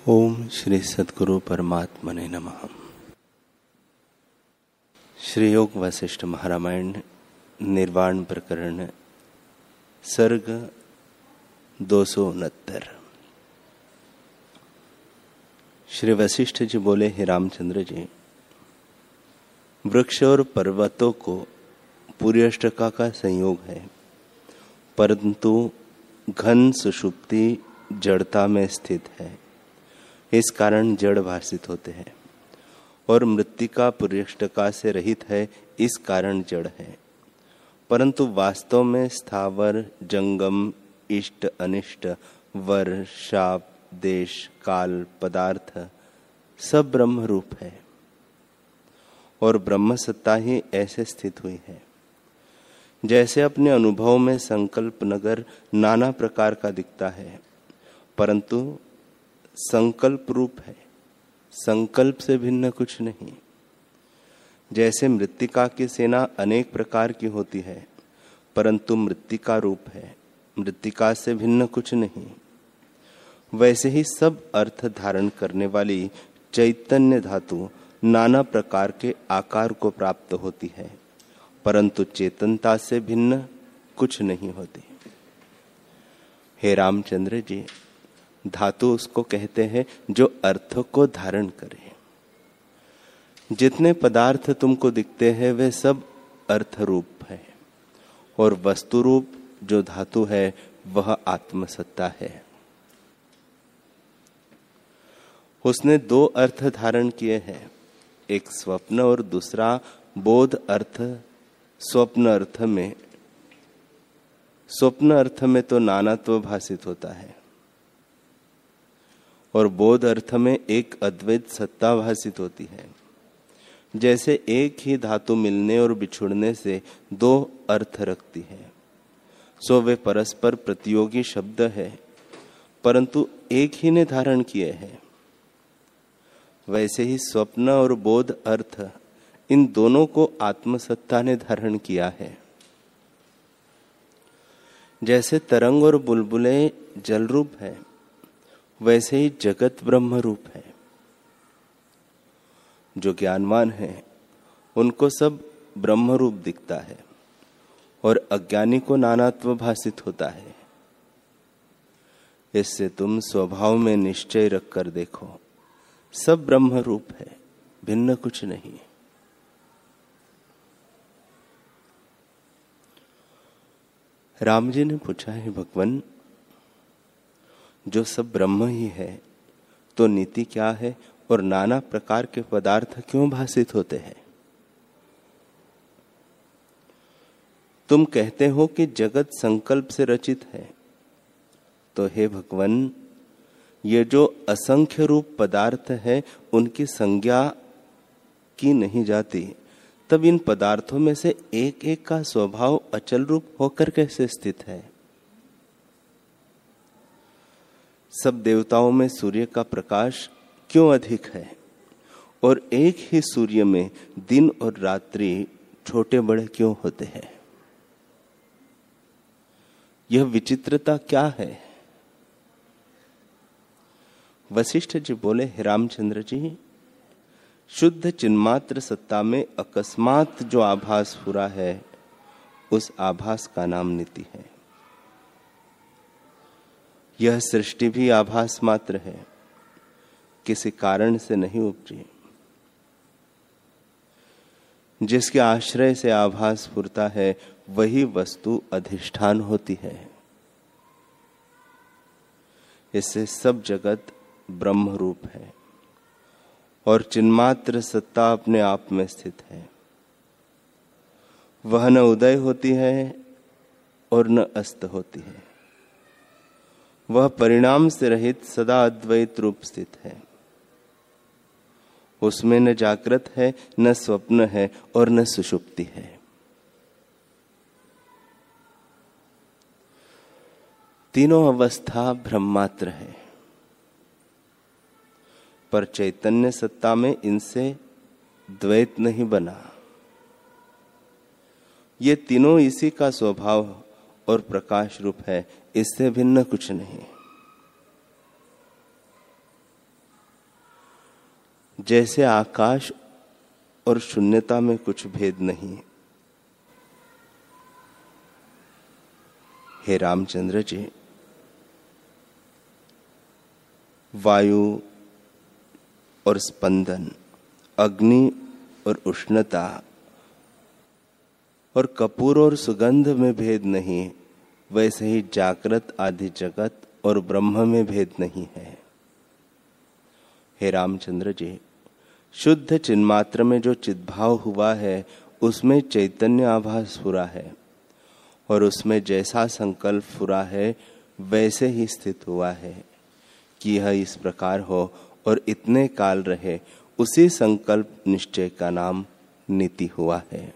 ओम श्री सद्गुरु परमात्मने नमः। श्री योग वशिष्ठ महारामायण निर्वाण प्रकरण सर्ग 269। श्री वशिष्ठ जी बोले, हे रामचंद्र जी, वृक्ष और पर्वतों को पूर्यष्टका का संयोग है, परंतु घन सुषुप्ति जड़ता में स्थित है, इस कारण जड़ भासित होते हैं। और मृत्तिका पूर्यष्टका से रहित है, इस कारण जड़ है। परंतु वास्तव में स्थावर, जंगम, इष्ट अनिष्ट, वर, शाप, देश, काल, पदार्थ सब ब्रह्म रूप है और ब्रह्म सत्ता ही ऐसे स्थित हुई है। जैसे अपने अनुभव में संकल्प नगर नाना प्रकार का दिखता है, परंतु संकल्प रूप है, संकल्प से भिन्न कुछ नहीं। जैसे मृत्तिका की सेना अनेक प्रकार की होती है, परंतु मृत्तिका रूप है, मृत्तिका से भिन्न कुछ नहीं। वैसे ही सब अर्थ धारण करने वाली चैतन्य धातु नाना प्रकार के आकार को प्राप्त होती है, परंतु चेतनता से भिन्न कुछ नहीं होती। हे रामचंद्र जी, धातु उसको कहते हैं जो अर्थ को धारण करे। जितने पदार्थ तुमको दिखते हैं वे सब अर्थ रूप है, और वस्तु रूप जो धातु है वह आत्मसत्ता है। उसने दो अर्थ धारण किए हैं, एक स्वप्न और दूसरा बोध अर्थ। स्वप्न अर्थ में तो नानात्व भासित होता है और बोध अर्थ में एक अद्वैत सत्ता भासित होती है। जैसे एक ही धातु मिलने और बिछुड़ने से दो अर्थ रखती है, सो वे परस्पर प्रतियोगी शब्द है, परंतु एक ही ने धारण किए हैं। वैसे ही स्वप्न और बोध अर्थ, इन दोनों को आत्मसत्ता ने धारण किया है। जैसे तरंग और बुलबुले जल रूप है, वैसे ही जगत ब्रह्म रूप है। जो ज्ञानवान है उनको सब ब्रह्म रूप दिखता है और अज्ञानी को नानात्व भासित होता है। इससे तुम स्वभाव में निश्चय रखकर देखो, सब ब्रह्म रूप है, भिन्न कुछ नहीं। राम जी ने पूछा, है भगवान, जो सब ब्रह्म ही है तो नीति क्या है और नाना प्रकार के पदार्थ क्यों भासित होते हैं? तुम कहते हो कि जगत संकल्प से रचित है, तो हे भगवान, ये जो असंख्य रूप पदार्थ है उनकी संज्ञा की नहीं जाती, तब इन पदार्थों में से एक एक का स्वभाव अचल रूप होकर कैसे स्थित है? सब देवताओं में सूर्य का प्रकाश क्यों अधिक है और एक ही सूर्य में दिन और रात्रि छोटे बड़े क्यों होते हैं? यह विचित्रता क्या है? वशिष्ठ जी बोले, हे रामचंद्र जी, शुद्ध चिन्मात्र सत्ता में अकस्मात जो आभास हुआ है, उस आभास का नाम नीति है। यह सृष्टि भी आभास मात्र है, किसी कारण से नहीं उपजी। जिसके आश्रय से आभास फुरता है वही वस्तु अधिष्ठान होती है। इससे सब जगत ब्रह्म रूप है और चिन्मात्र सत्ता अपने आप में स्थित है। वह न उदय होती है और न अस्त होती है। वह परिणाम से रहित सदा अद्वैत रूप स्थित है। उसमें न जागृत है, न स्वप्न है और न सुषुप्ति है। तीनों अवस्था ब्रह्मात्र है, पर चैतन्य सत्ता में इनसे द्वैत नहीं बना। ये तीनों इसी का स्वभाव और प्रकाश रूप है, इससे भिन्न कुछ नहीं। जैसे आकाश और शून्यता में कुछ भेद नहीं। हे रामचंद्र जी, वायु और स्पंदन, अग्नि और उष्णता और कपूर और सुगंध में भेद नहीं, वैसे ही जागृत आदि जगत और ब्रह्म में भेद नहीं है। हे रामचंद्र जी, शुद्ध चिन्मात्र में जो चिद्भाव हुआ है उसमें चैतन्य आभास पूरा है, और उसमें जैसा संकल्प पूरा है वैसे ही स्थित हुआ है कि यह इस प्रकार हो और इतने काल रहे। उसी संकल्प निश्चय का नाम नीति हुआ है।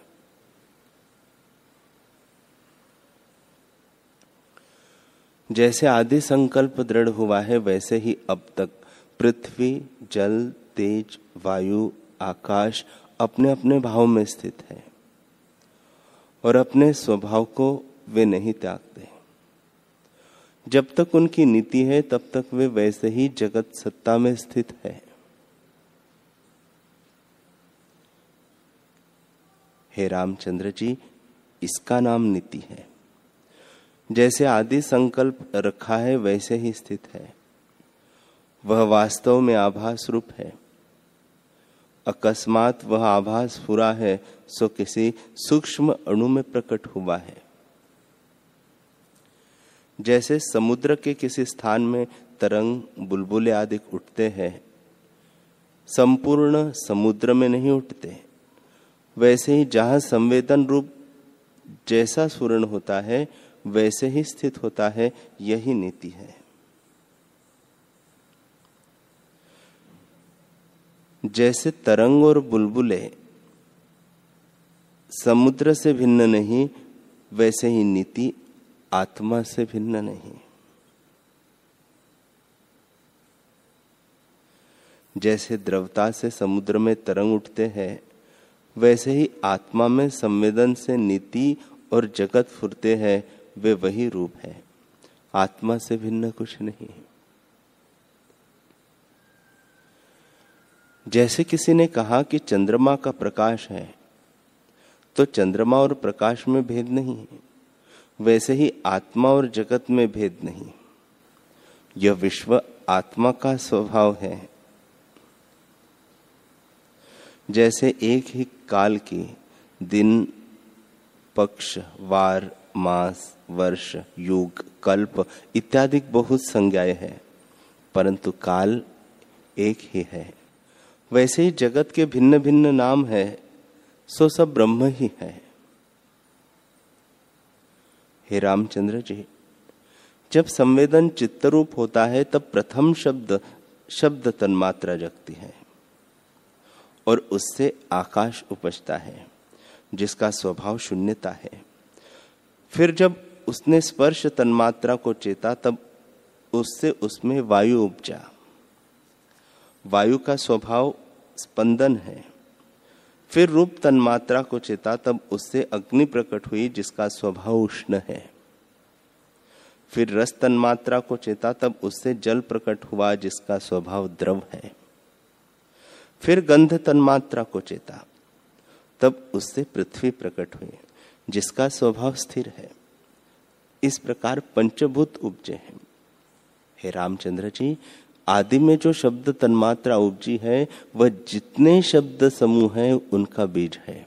जैसे आदि संकल्प दृढ़ हुआ है, वैसे ही अब तक पृथ्वी, जल, तेज, वायु, आकाश अपने अपने भाव में स्थित है और अपने स्वभाव को वे नहीं त्यागते। जब तक उनकी नीति है तब तक वे वैसे ही जगत सत्ता में स्थित है। हे रामचंद्र जी, इसका नाम नीति है। जैसे आदि संकल्प रखा है वैसे ही स्थित है। वह वास्तव में आभास रूप है। अकस्मात वह आभास पूरा है सो किसी सूक्ष्म अणु में प्रकट हुआ है। जैसे समुद्र के किसी स्थान में तरंग, बुलबुले आदि उठते हैं, संपूर्ण समुद्र में नहीं उठते, वैसे ही जहां संवेदन रूप जैसा स्फुरण होता है वैसे ही स्थित होता है। यही नीति है। जैसे तरंग और बुलबुले समुद्र से भिन्न नहीं, वैसे ही नीति आत्मा से भिन्न नहीं। जैसे द्रवता से समुद्र में तरंग उठते हैं, वैसे ही आत्मा में संवेदन से नीति और जगत फुरते हैं। वे वही रूप है, आत्मा से भिन्न कुछ नहीं। जैसे किसी ने कहा कि चंद्रमा का प्रकाश है, तो चंद्रमा और प्रकाश में भेद नहीं है, वैसे ही आत्मा और जगत में भेद नहीं। यह विश्व आत्मा का स्वभाव है। जैसे एक ही काल की दिन, पक्ष, वार, मास, वर्ष, युग, कल्प इत्यादि बहुत संज्ञाएं हैं, परंतु काल एक ही है। वैसे ही जगत के भिन्न भिन्न नाम है, सो सब ब्रह्म ही है। हे रामचंद्र जी, जब संवेदन चित्तरूप होता है तब प्रथम शब्द तन्मात्रा जगती है और उससे आकाश उपजता है जिसका स्वभाव शून्यता है। फिर जब उसने स्पर्श तन्मात्रा को चेता तब उससे उसमें वायु उपजा। वायु का स्वभाव स्पंदन है। फिर रूप तन्मात्रा को चेता तब उससे अग्नि प्रकट हुई जिसका स्वभाव उष्ण है। फिर रस तन्मात्रा को चेता तब उससे जल प्रकट हुआ जिसका स्वभाव द्रव है। फिर गंध तन्मात्रा को चेता तब उससे पृथ्वी प्रकट हुई जिसका स्वभाव स्थिर है। इस प्रकार पंचभूत उपजे हैं। हे रामचंद्र जी, आदि में जो शब्द तन्मात्रा उपजी है वह जितने शब्द समूह है उनका बीज है।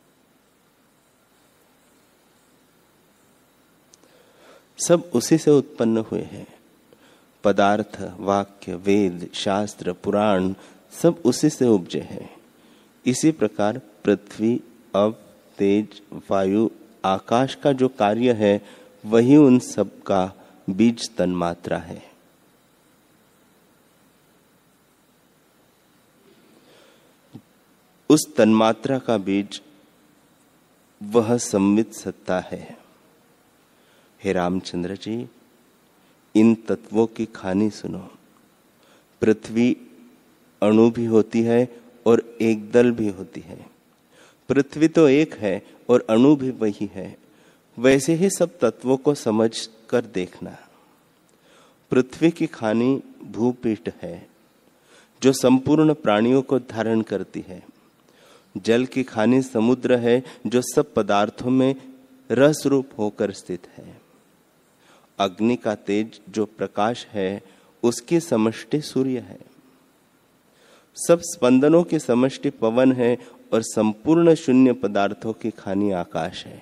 सब उसी से उत्पन्न हुए हैं। पदार्थ, वाक्य, वेद, शास्त्र, पुराण सब उसी से उपजे हैं। इसी प्रकार पृथ्वी, अप, तेज, वायु, आकाश का जो कार्य है वही उन सब का बीज तन्मात्रा है। उस तन्मात्रा का बीज वह संवित सत्ता है। हे रामचंद्र जी, इन तत्वों की कहानी सुनो। पृथ्वी अणु भी होती है और एक दल भी होती है। पृथ्वी तो एक है और अणु भी वही है। वैसे ही सब तत्वों को समझ कर देखना। पृथ्वी की खानी भूपीठ है। जो संपूर्ण प्राणियों को धारण करती है। जल की खानी समुद्र है, जो सब पदार्थों में रस रूप होकर स्थित है। अग्नि का तेज जो प्रकाश है, उसकी समष्टि सूर्य है। सब स्पंदनों की समष्टि पवन है और संपूर्ण शून्य पदार्थों की खानी आकाश है।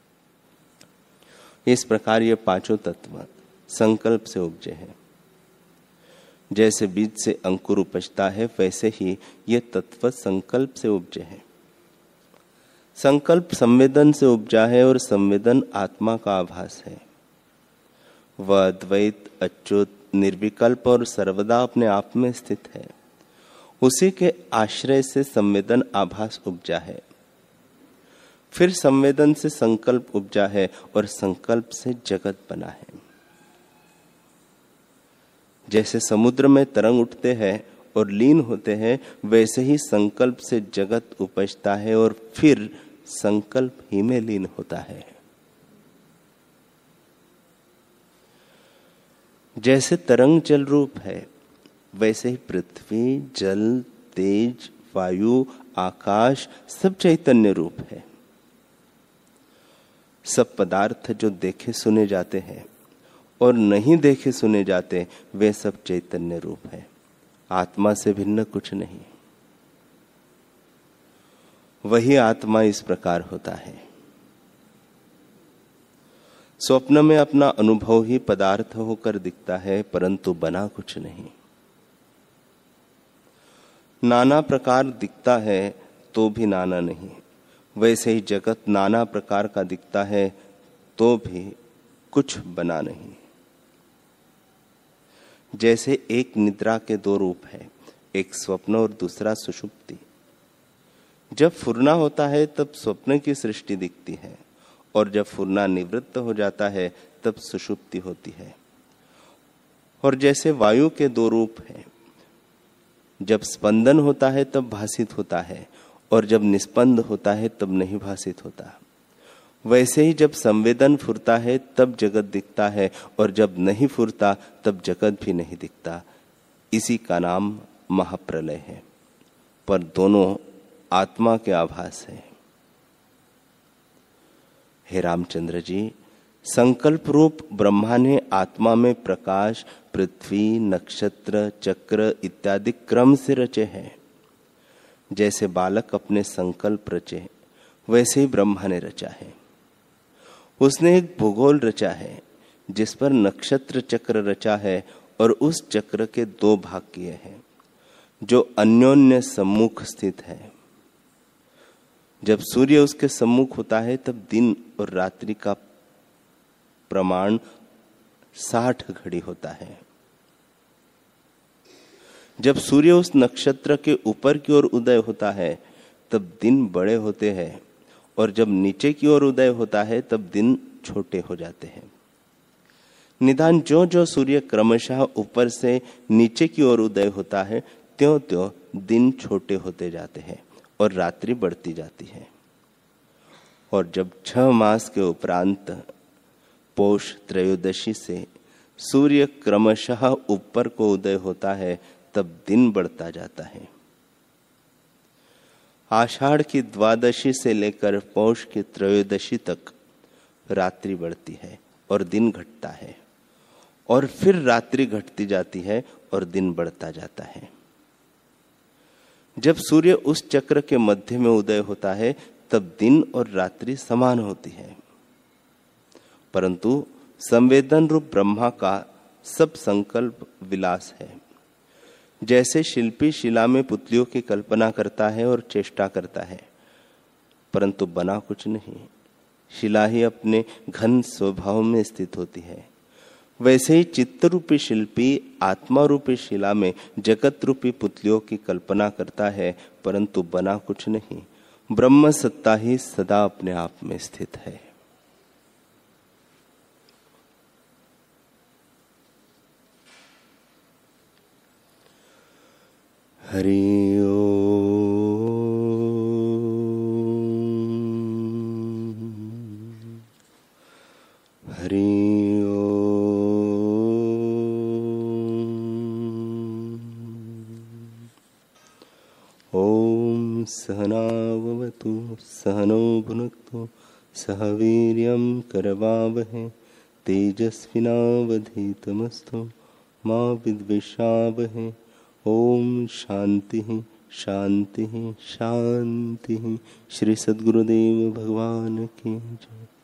इस प्रकार ये पांचों तत्व संकल्प से उपजे हैं। जैसे बीज से अंकुर उपजता है, वैसे ही ये तत्व संकल्प से उपजे हैं। संकल्प संवेदन से उपजा है और संवेदन आत्मा का आभास है। वह अद्वैत, अच्युत, निर्विकल्प और सर्वदा अपने आप में स्थित है। उसी के आश्रय से संवेदन आभास उपजा है। फिर संवेदन से संकल्प उपजा है और संकल्प से जगत बना है। जैसे समुद्र में तरंग उठते हैं और लीन होते हैं, वैसे ही संकल्प से जगत उपजता है और फिर संकल्प ही में लीन होता है। जैसे तरंग जल रूप है, वैसे ही पृथ्वी, जल, तेज, वायु, आकाश सब चैतन्य रूप है। सब पदार्थ जो देखे सुने जाते हैं और नहीं देखे सुने जाते, वे सब चैतन्य रूप है। आत्मा से भिन्न कुछ नहीं। वही आत्मा इस प्रकार होता है। स्वप्न में अपना अनुभव ही पदार्थ होकर दिखता है, परंतु बना कुछ नहीं। नाना प्रकार दिखता है तो भी नाना नहीं। वैसे ही जगत नाना प्रकार का दिखता है तो भी कुछ बना नहीं। जैसे एक निद्रा के दो रूप है, एक स्वप्न और दूसरा सुषुप्ति। जब फुरना होता है तब स्वप्न की सृष्टि दिखती है, और जब फुरना निवृत्त हो जाता है तब सुषुप्ति होती है। और जैसे वायु के दो रूप हैं, जब स्पंदन होता है तब भासित होता है, और जब निस्पंद होता है तब नहीं भासित होता। वैसे ही जब संवेदन फुरता है तब जगत दिखता है, और जब नहीं फुरता तब जगत भी नहीं दिखता। इसी का नाम महाप्रलय है, पर दोनों आत्मा के आभास है। हे रामचंद्र जी, संकल्प रूप ब्रह्मा ने आत्मा में प्रकाश, पृथ्वी, नक्षत्र, चक्र इत्यादि क्रम से रचे हैं। जैसे बालक अपने संकल्प रचे, वैसे ही ब्रह्मा ने रचा है। उसने एक भूगोल रचा है, जिस पर नक्षत्र चक्र रचा है, और उस चक्र के दो भाग किए हैं, जो अन्योन्य सम्मुख स्थित है। जब सूर्य उसके सम्मुख होता है तब दिन और रात्रि का प्रमाण 60 घड़ी होता है। जब सूर्य उस नक्षत्र के ऊपर की ओर उदय होता है तब दिन बड़े होते हैं, और जब नीचे की ओर उदय होता है तब दिन छोटे हो जाते हैं। निदान जो जो सूर्य क्रमशः ऊपर से नीचे की ओर उदय होता है, त्यों त्यों दिन छोटे होते जाते हैं और रात्रि बढ़ती जाती है। और जब 6 मास के उपरांत पौष त्रयोदशी से सूर्य क्रमशः ऊपर को उदय होता है, तब दिन बढ़ता जाता है। आषाढ़ की द्वादशी से लेकर पौष की त्रयोदशी तक रात्रि बढ़ती है और दिन घटता है, और फिर रात्रि घटती जाती है और दिन बढ़ता जाता है। जब सूर्य उस चक्र के मध्य में उदय होता है तब दिन और रात्रि समान होती है, परंतु संवेदन रूप ब्रह्मा का सब संकल्प विलास है। जैसे शिल्पी शिला में पुतलियों की कल्पना करता है और चेष्टा करता है, परंतु बना कुछ नहीं। शिला ही अपने घन स्वभाव में स्थित होती है। वैसे ही चित्त रूपी शिल्पी आत्मा रूपी शिला में जगत रूपी पुतलियों की कल्पना करता है, परंतु बना कुछ नहीं। ब्रह्म सत्ता ही सदा अपने आप में स्थित है। हरि ओम। हरि ओम। सहनाववतु सहनो भुनक्तु सह वीर्यं करवावहै तेजस्विनावधीतमस्तु मा विद्विषावहै। ओम शांति शांति शांति। श्री सद्गुरुदेव भगवान की जय।